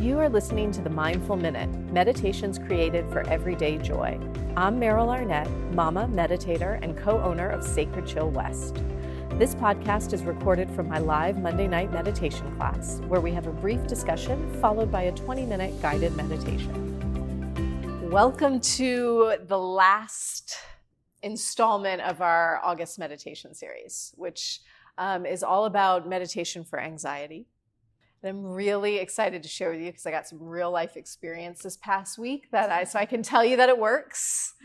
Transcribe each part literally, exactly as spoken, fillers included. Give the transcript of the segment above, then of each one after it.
You are listening to the Mindful Minute, meditations created for everyday joy. I'm Meryl Arnett, mama, meditator, and co-owner of Sacred Chill West. This podcast is recorded from my live Monday night meditation class, where we have a brief discussion followed by a twenty-minute guided meditation. Welcome to the last installment of our August meditation series, which um, is all about meditation for anxiety. I'm really excited to share with you because I got some real life experience this past week that I, so I can tell you that it works.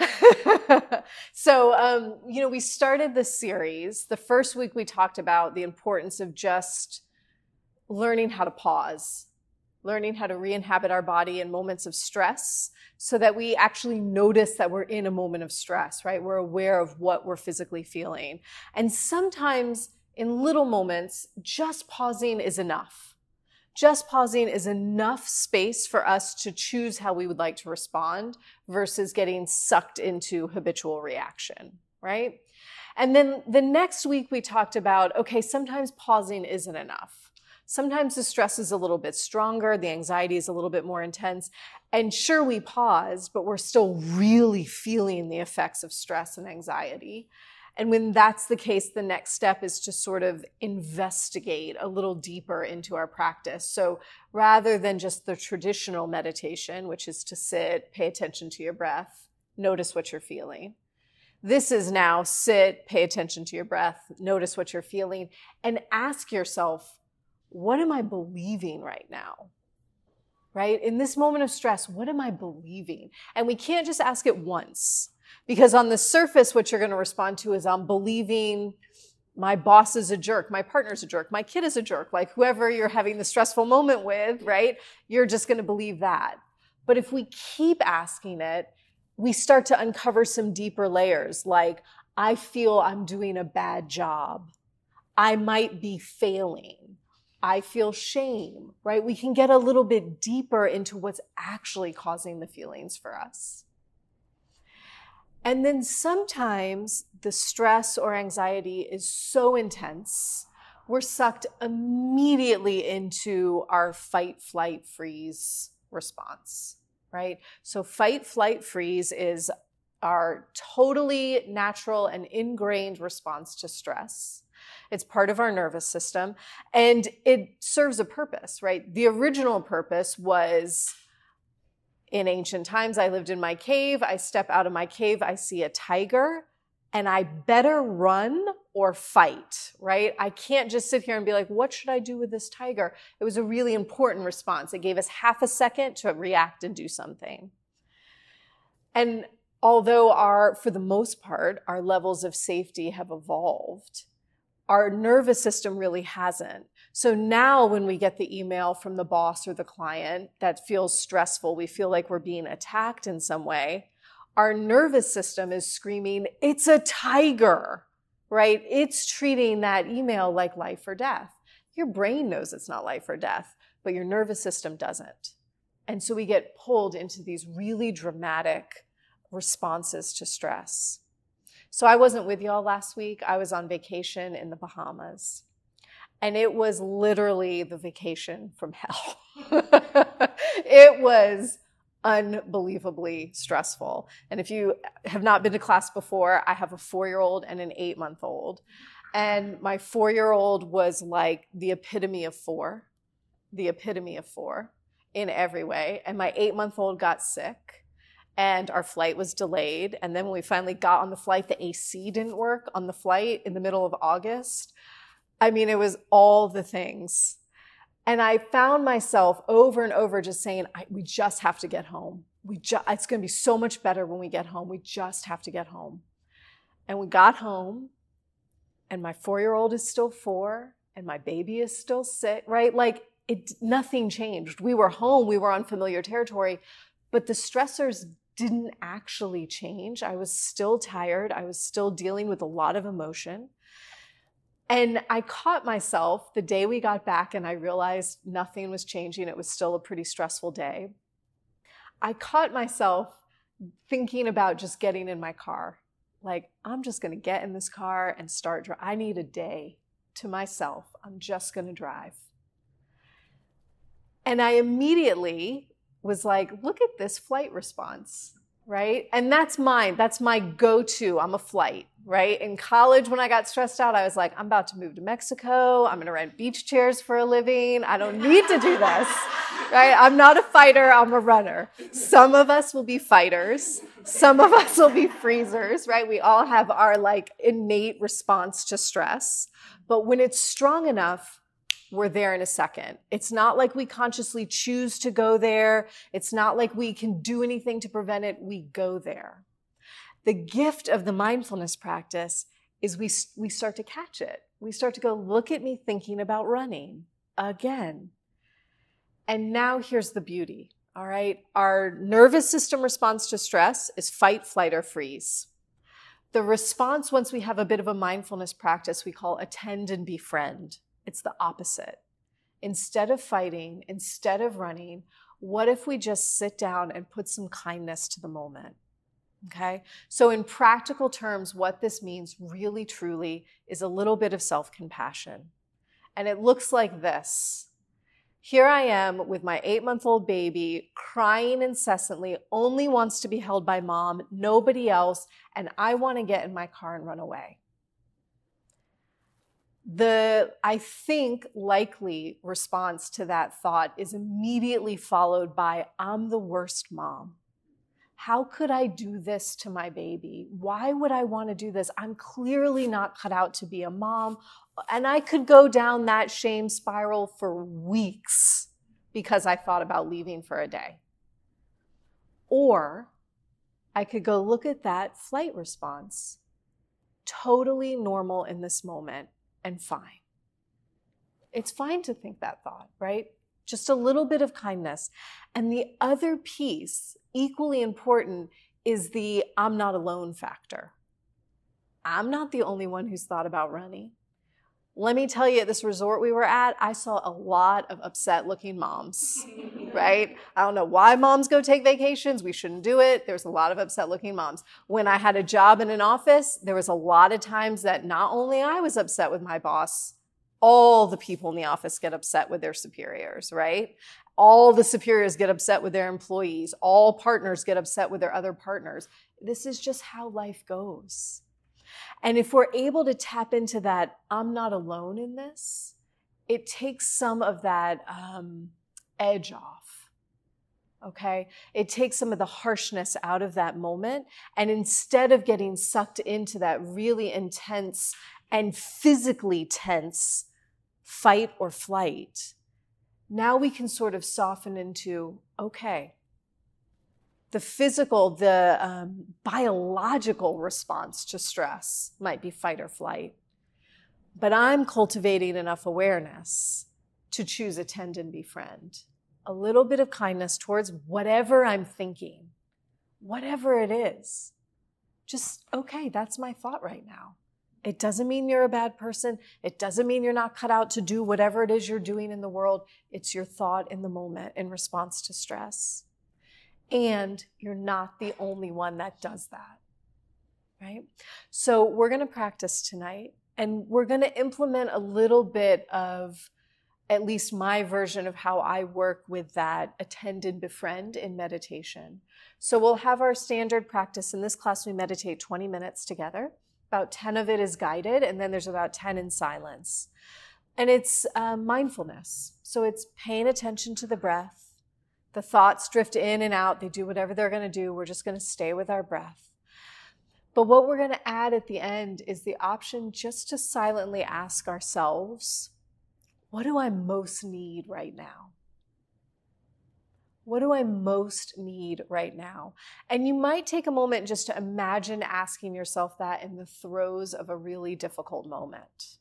so, um, you know, we started this series. The first week we talked about the importance of just learning how to pause, learning how to re-inhabit our body in moments of stress so that we actually notice that we're in a moment of stress, right? We're aware of what we're physically feeling. And sometimes in little moments, just pausing is enough. Just pausing is enough space for us to choose how we would like to respond versus getting sucked into habitual reaction, right? And then the next week we talked about, okay, sometimes pausing isn't enough. Sometimes the stress is a little bit stronger, the anxiety is a little bit more intense, and sure, we paused, but we're still really feeling the effects of stress and anxiety. And when that's the case, the next step is to sort of investigate a little deeper into our practice. So rather than just the traditional meditation, which is to sit, pay attention to your breath, notice what you're feeling. This is now sit, pay attention to your breath, notice what you're feeling, and ask yourself, what am I believing right now? Right? In this moment of stress, what am I believing? And we can't just ask it once. Because on the surface, what you're going to respond to is, I'm believing my boss is a jerk, my partner's a jerk, my kid is a jerk, like whoever you're having the stressful moment with, right? You're just going to believe that. But if we keep asking it, we start to uncover some deeper layers, like, I feel I'm doing a bad job. I might be failing. I feel shame, right? We can get a little bit deeper into what's actually causing the feelings for us. And then sometimes the stress or anxiety is so intense, we're sucked immediately into our fight, flight, freeze response, right? So fight, flight, freeze is our totally natural and ingrained response to stress. It's part of our nervous system, and it serves a purpose, right? The original purpose was, in ancient times, I lived in my cave. I step out of my cave, I see a tiger, and I better run or fight, right? I can't just sit here and be like, what should I do with this tiger? It was a really important response. It gave us half a second to react and do something. And although our, for the most part, our levels of safety have evolved, our nervous system really hasn't. So now when we get the email from the boss or the client that feels stressful, we feel like we're being attacked in some way, our nervous system is screaming, it's a tiger, right? It's treating that email like life or death. Your brain knows it's not life or death, but your nervous system doesn't. And so we get pulled into these really dramatic responses to stress. So I wasn't with y'all last week. I was on vacation in the Bahamas. And it was literally the vacation from hell. It was unbelievably stressful. And if you have not been to class before, I have a four-year-old and an eight-month-old. And my four-year-old was like the epitome of four, the epitome of four in every way. And my eight-month-old got sick. And our flight was delayed. And then when we finally got on the flight, the A C didn't work on the flight in the middle of August. I mean, it was all the things. And I found myself over and over just saying, I, we just have to get home. We ju- it's going to be so much better when we get home. We just have to get home. And we got home, and my four-year-old is still four, and my baby is still sick, right? Like, it, nothing changed. We were home. We were on familiar territory. But the stressors didn't actually change. I was still tired. I was still dealing with a lot of emotion. And I caught myself the day we got back and I realized nothing was changing. It was still a pretty stressful day. I caught myself thinking about just getting in my car. Like, I'm just going to get in this car and start driving. I need a day to myself. I'm just going to drive. And I immediately was like, look at this flight response, right? And that's mine. That's my go-to. I'm a flight, right? In college, when I got stressed out, I was like, I'm about to move to Mexico. I'm going to rent beach chairs for a living. I don't need to do this, right? I'm not a fighter. I'm a runner. Some of us will be fighters. Some of us will be freezers, right? We all have our like innate response to stress. But when it's strong enough, we're there in a second. It's not like we consciously choose to go there. It's not like we can do anything to prevent it. We go there. The gift of the mindfulness practice is we, we start to catch it. We start to go, look at me thinking about running again. And now here's the beauty, all right? Our nervous system response to stress is fight, flight, or freeze. The response, once we have a bit of a mindfulness practice, we call attend and befriend. It's the opposite. Instead of fighting, instead of running, what if we just sit down and put some kindness to the moment? Okay? So in practical terms, what this means really, truly is a little bit of self-compassion. And it looks like this. Here I am with my eight-month-old baby crying incessantly, only wants to be held by mom, nobody else, and I want to get in my car and run away. The, I think, likely response to that thought is immediately followed by, I'm the worst mom. How could I do this to my baby? Why would I want to do this? I'm clearly not cut out to be a mom. And I could go down that shame spiral for weeks because I thought about leaving for a day. Or I could go look at that flight response, totally normal in this moment and fine. It's fine to think that thought, right? Just a little bit of kindness. And the other piece, equally important, is the I'm not alone factor. I'm not the only one who's thought about running. Let me tell you, at this resort we were at, I saw a lot of upset looking moms, right? I don't know why moms go take vacations. We shouldn't do it. There's a lot of upset looking moms. When I had a job in an office, there was a lot of times that not only I was upset with my boss, all the people in the office get upset with their superiors, right? All the superiors get upset with their employees. All partners get upset with their other partners. This is just how life goes. And if we're able to tap into that, I'm not alone in this, it takes some of that um, edge off, okay? It takes some of the harshness out of that moment. And instead of getting sucked into that really intense and physically tense fight or flight, now we can sort of soften into, okay, the physical, the um, biological response to stress might be fight or flight, but I'm cultivating enough awareness to choose attend and befriend. A little bit of kindness towards whatever I'm thinking, whatever it is. Just, okay, that's my thought right now. It doesn't mean you're a bad person. It doesn't mean you're not cut out to do whatever it is you're doing in the world. It's your thought in the moment in response to stress. And you're not the only one that does that, right? So we're going to practice tonight, and we're going to implement a little bit of at least my version of how I work with that attend and befriend in meditation. So we'll have our standard practice. In this class, we meditate twenty minutes together. About ten of it is guided, and then there's about ten in silence. And it's uh, mindfulness. So it's paying attention to the breath. The thoughts drift in and out. They do whatever they're going to do. We're just going to stay with our breath. But what we're going to add at the end is the option just to silently ask ourselves, what do I most need right now? What do I most need right now? And you might take a moment just to imagine asking yourself that in the throes of a really difficult moment.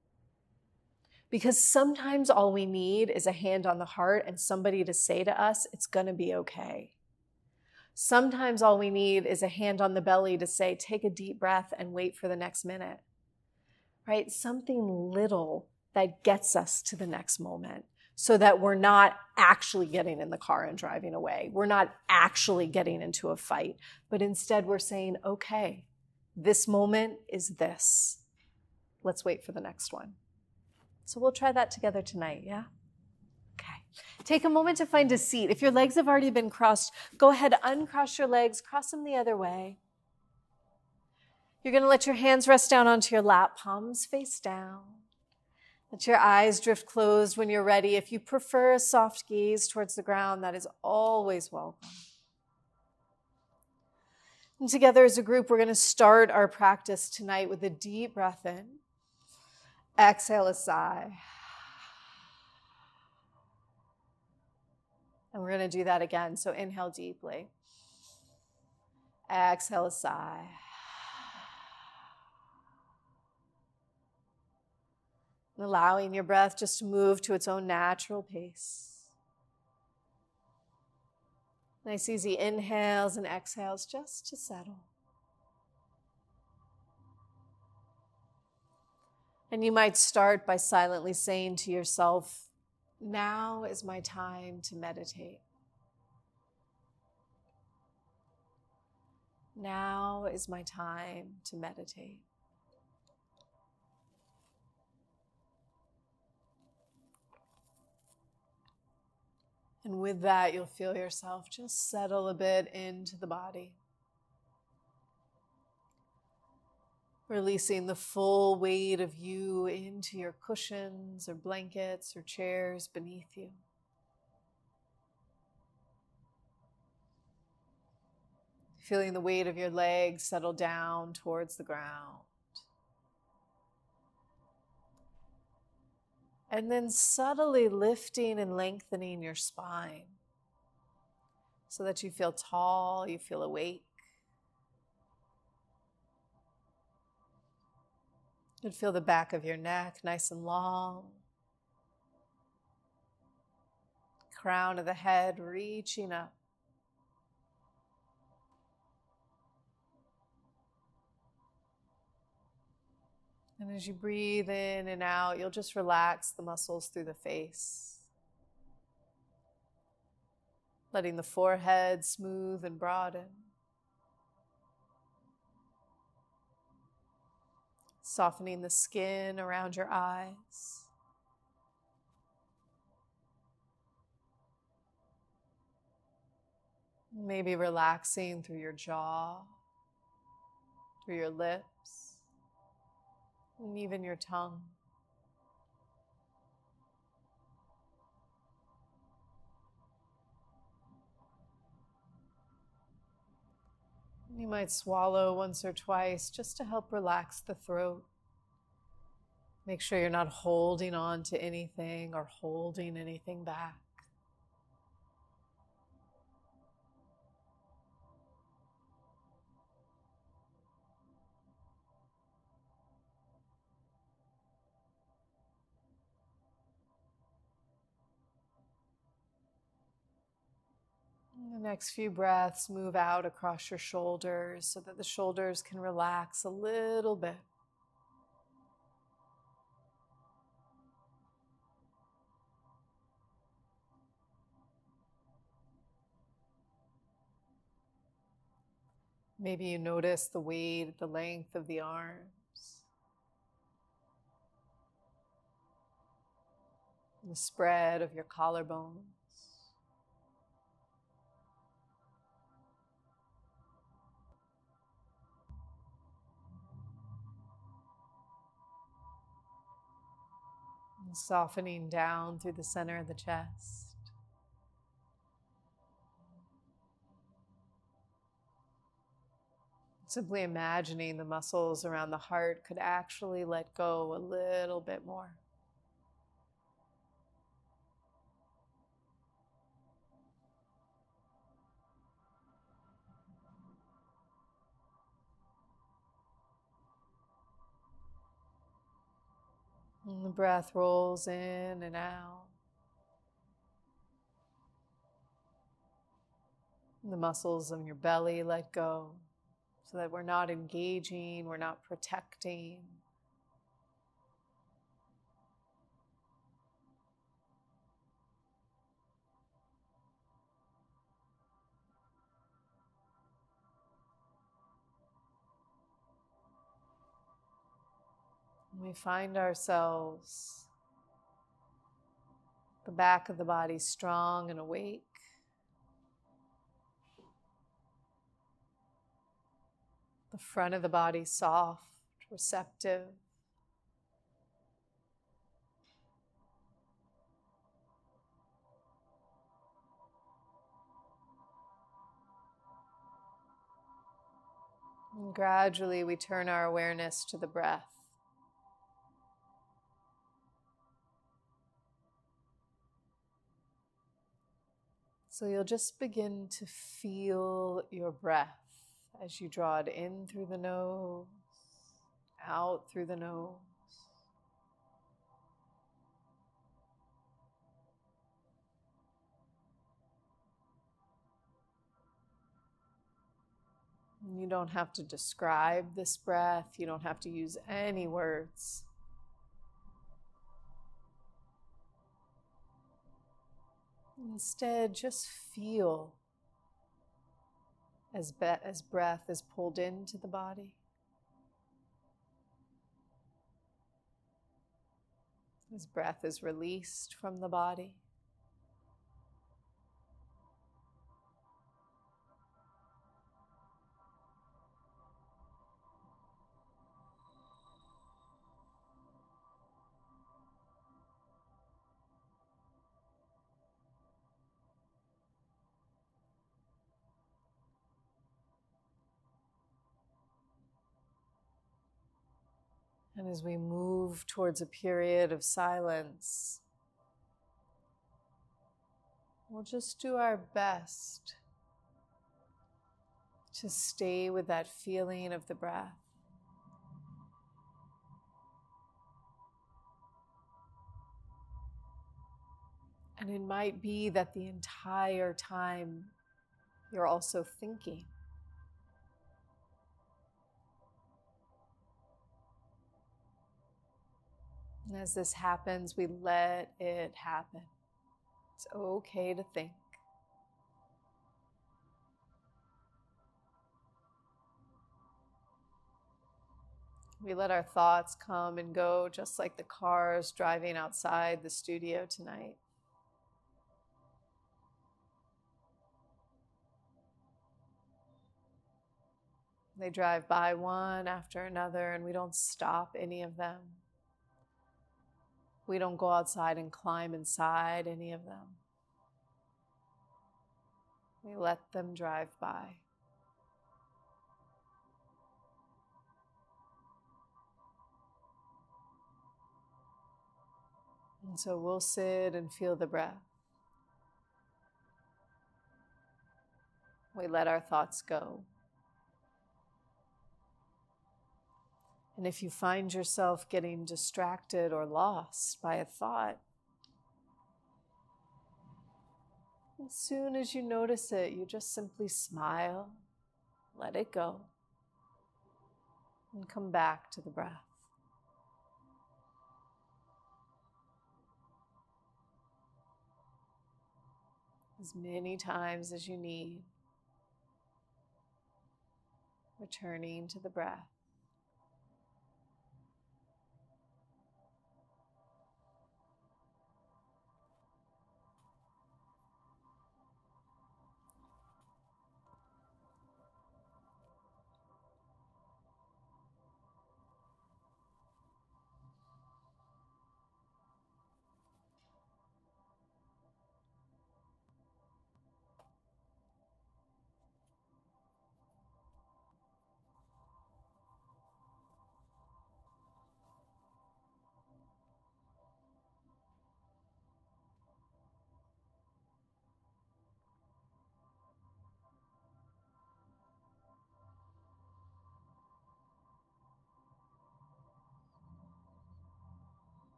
Because sometimes all we need is a hand on the heart and somebody to say to us, it's going to be okay. Sometimes all we need is a hand on the belly to say, take a deep breath and wait for the next minute, right? Something little that gets us to the next moment so that we're not actually getting in the car and driving away. We're not actually getting into a fight, but instead we're saying, okay, this moment is this. Let's wait for the next one. So we'll try that together tonight, yeah? Okay. Take a moment to find a seat. If your legs have already been crossed, go ahead, uncross your legs, cross them the other way. You're going to let your hands rest down onto your lap, palms face down. Let your eyes drift closed when you're ready. If you prefer a soft gaze towards the ground, that is always welcome. And together as a group, we're going to start our practice tonight with a deep breath in. Exhale a sigh. And we're going to do that again. So inhale deeply. Exhale a sigh. And allowing your breath just to move to its own natural pace. Nice easy inhales and exhales just to settle. And you might start by silently saying to yourself, now is my time to meditate. Now is my time to meditate. And with that, you'll feel yourself just settle a bit into the body. Releasing the full weight of you into your cushions or blankets or chairs beneath you. Feeling the weight of your legs settle down towards the ground. And then subtly lifting and lengthening your spine so that you feel tall, you feel awake. You feel the back of your neck nice and long. Crown of the head reaching up. And as you breathe in and out, you'll just relax the muscles through the face. Letting the forehead smooth and broaden. Softening the skin around your eyes. Maybe relaxing through your jaw, through your lips. And even your tongue. You might swallow once or twice just to help relax the throat. Make sure you're not holding on to anything or holding anything back. The next few breaths, move out across your shoulders so that the shoulders can relax a little bit. Maybe you notice the weight, the length of the arms, the spread of your collarbones. And softening down through the center of the chest. Simply imagining the muscles around the heart could actually let go a little bit more. And the breath rolls in and out. And the muscles of your belly let go so that we're not engaging, we're not protecting. We find ourselves The back of the body strong and awake. The front of the body soft, receptive. And gradually we turn our awareness to the breath. So you'll just begin to feel your breath as you draw it in through the nose, out through the nose. You don't have to describe this breath. You don't have to use any words. Instead, just feel as, be- as breath is pulled into the body, as breath is released from the body. And as we move towards a period of silence, we'll just do our best to stay with that feeling of the breath. And it might be that the entire time you're also thinking. And as this happens, we let it happen. It's okay to think. We let our thoughts come and go, just like the cars driving outside the studio tonight. They drive by one after another, and we don't stop any of them. We don't go outside and climb inside any of them. We let them drive by. And so we'll sit and feel the breath. We let our thoughts go. And if you find yourself getting distracted or lost by a thought, as soon as you notice it, you just simply smile, let it go, and come back to the breath. As many times as you need, returning to the breath.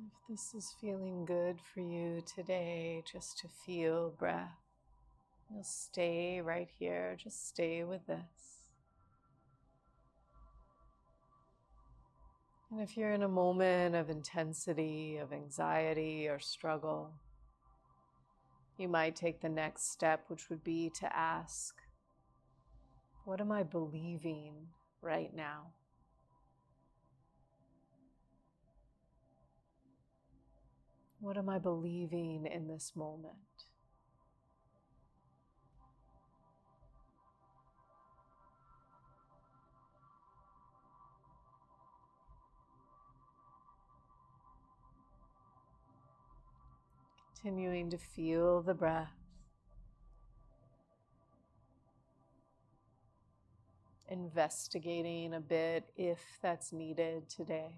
If this is feeling good for you today, just to feel breath, you'll stay right here. Just stay with this. And if you're in a moment of intensity, of anxiety or struggle, you might take the next step, which would be to ask, what am I believing right now? What am I believing in this moment? Continuing to feel the breath. Investigating a bit if that's needed today.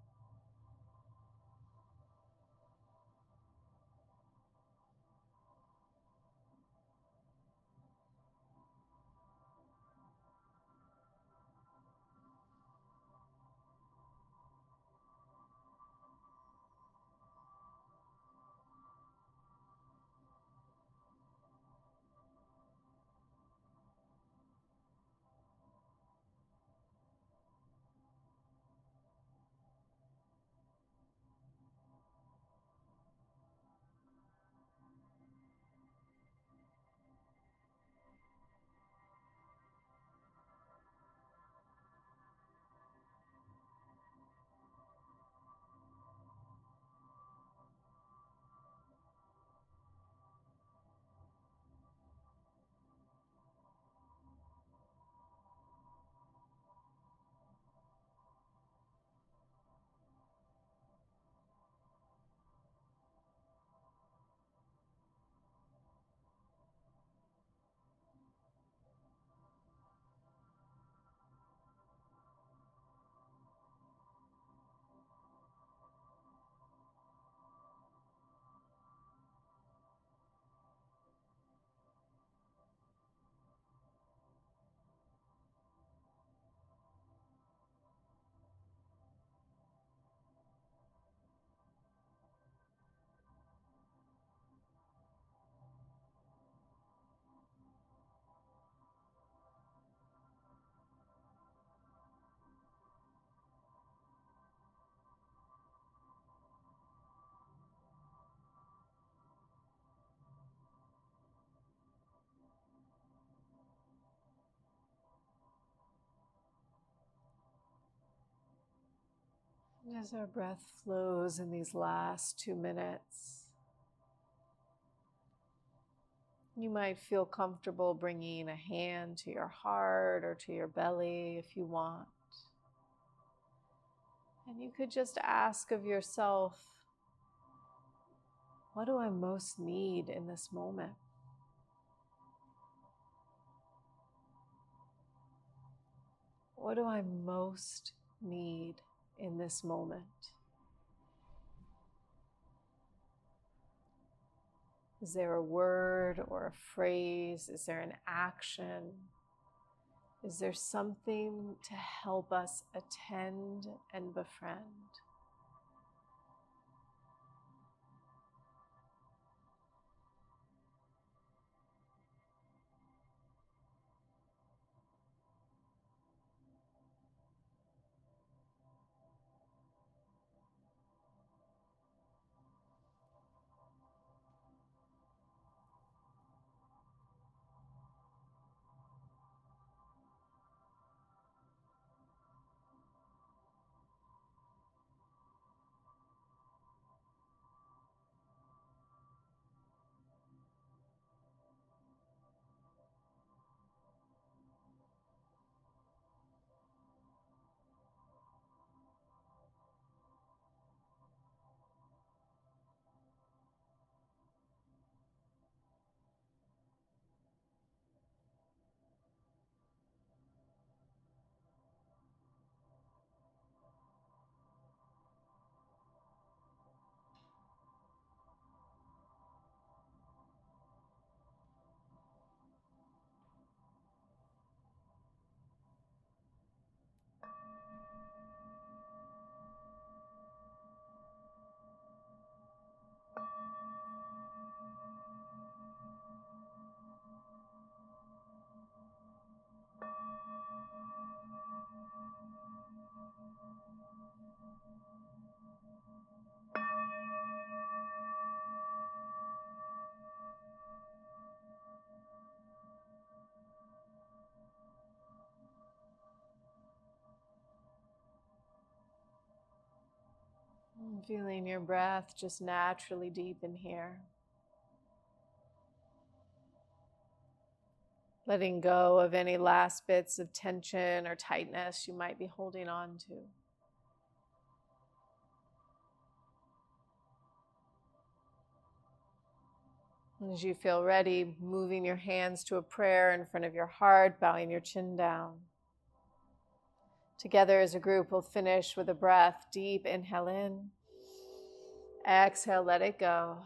And as our breath flows in these last two minutes, you might feel comfortable bringing a hand to your heart or to your belly if you want. And you could just ask of yourself, what do I most need in this moment? What do I most need in this moment? Is there a word or a phrase? Is there an action? Is there something to help us attend and befriend? Feeling your breath just naturally deepen here. Letting go of any last bits of tension or tightness you might be holding on to. As you feel ready, moving your hands to a prayer in front of your heart, bowing your chin down. Together as a group, we'll finish with a breath. Deep inhale in. Exhale, let it go.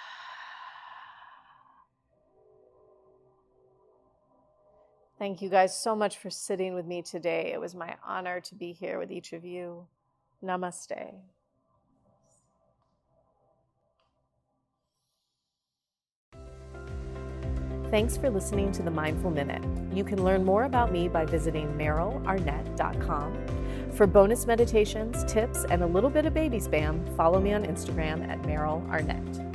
Thank you guys so much for sitting with me today. It was my honor to be here with each of you. Namaste. Thanks for listening to the Mindful Minute. You can learn more about me by visiting meryl arnett dot com. For bonus meditations, tips, and a little bit of baby spam, follow me on Instagram at Meryl Arnett.